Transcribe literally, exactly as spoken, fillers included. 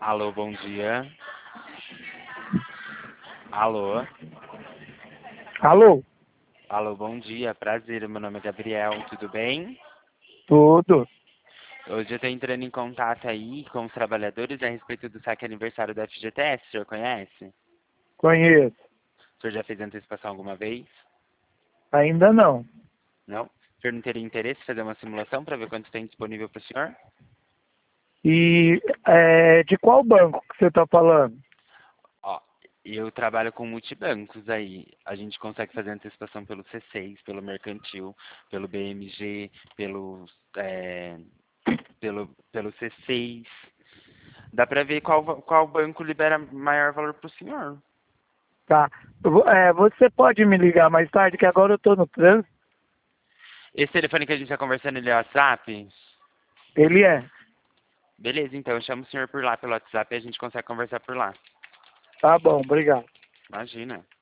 Alô, bom dia. Alô. Alô? Alô, bom dia. Prazer, meu nome é Gabriel, tudo bem? Tudo. Hoje eu estou entrando em contato aí com os trabalhadores a respeito do saque aniversário da F G T S, o senhor conhece? Conheço. O senhor já fez antecipação alguma vez? Ainda não. Não? O senhor não teria interesse em fazer uma simulação para ver quanto tem disponível para o senhor? E é, de qual banco que você está falando? Ó, eu trabalho com multibancos aí. A gente consegue fazer antecipação pelo C seis, pelo Mercantil, pelo B M G, pelo, é, pelo, pelo C seis. Dá pra ver qual, va- qual banco libera maior valor pro senhor. Tá. Eu vou- É, você pode me ligar mais tarde, que agora eu estou no trânsito. Esse telefone que a gente tá conversando, ele é WhatsApp? Ele é. Beleza, então eu chamo o senhor por lá pelo WhatsApp e a gente consegue conversar por lá. Tá bom, obrigado. Imagina.